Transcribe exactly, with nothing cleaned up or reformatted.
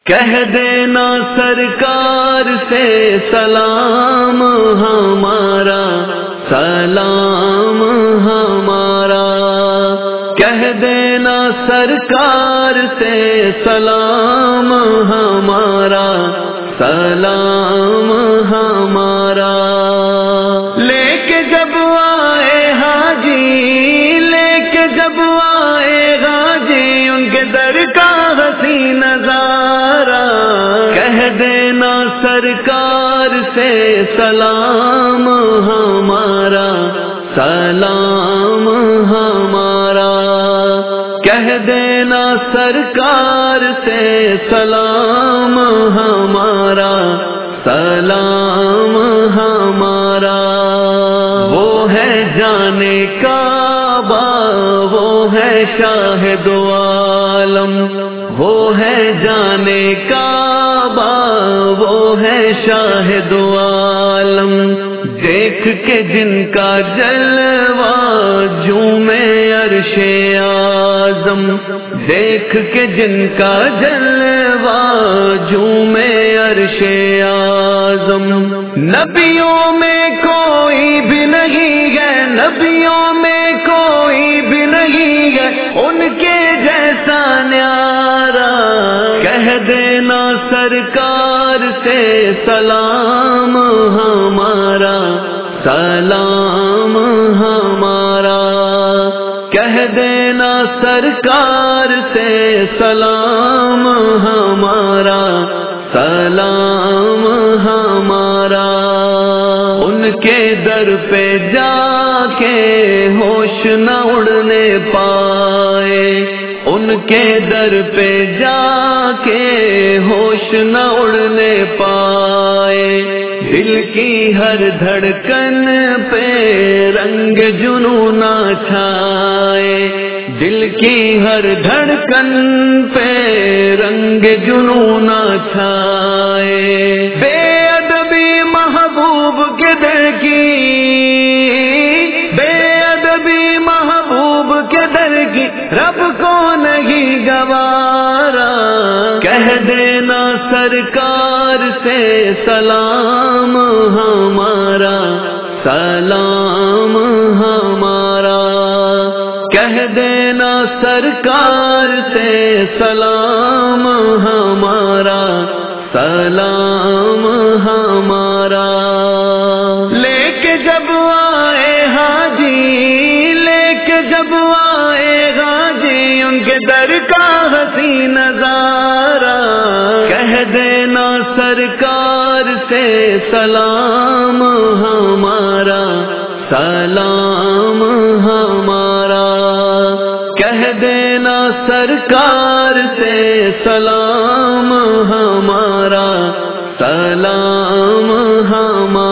کہہ دینا سرکار سے سلام ہمارا، سلام ہمارا، کہہ دینا سرکار سے سلام ہمارا، سلام ہمارا۔ لے کے جب آئے حاجی، لے کے جب آئے حاجی ان کے در کا حسین نظارہ، کہہ دینا سرکار سے سلام ہمارا، سلام ہمارا، کہہ دینا سرکار سے سلام ہمارا، سلام ہمارا۔ وہ ہے جانے کعبہ، وہ ہے شاہد عالم، وہ ہے جانے کعبہ، وہ ہے شاہد عالم، دیکھ کے جن کا جلوہ جھومے عرش اعظم، دیکھ کے جن کا جلوہ جھومے عرش اعظم۔ نبیوں میں کوئی بھی نہیں ہے، نبیوں میں کوئی بھی نہیں ہے ان کے جیسا نیارا، کہہ دینا سرکار سے سلام ہمارا، سلام ہمارا، کہہ دینا سرکار سے سلام ہمارا، سلام ہمارا۔ ان کے در پہ جا کے ہوش نہ اڑنے پائے، ان کے در پہ جا کے ہوش نہ اڑنے پائے، دل کی ہر دھڑکن پہ رنگ جنوں نہ چھائے، دل کی ہر دھڑکن پہ رنگ جنوں نہ چھائے۔ بے ادبی محبوب کے در کی، بے ادبی محبوب کے در کی رب کو نہیں گوارا، کہہ دینا سرکار سے سلام ہمارا، سلام ہمارا، کہہ دینا سرکار سے سلام ہمارا، سلام ہمارا۔ لے کے جب آئے حاجی، لے کے جب آئے حاجی ان کے در کا حسین نظارہ، کہہ دینا سرکار سے سلام ہمارا، سلام ہمارا، کہہ دینا سرکار سے سلام ہمارا، سلام ہمارا۔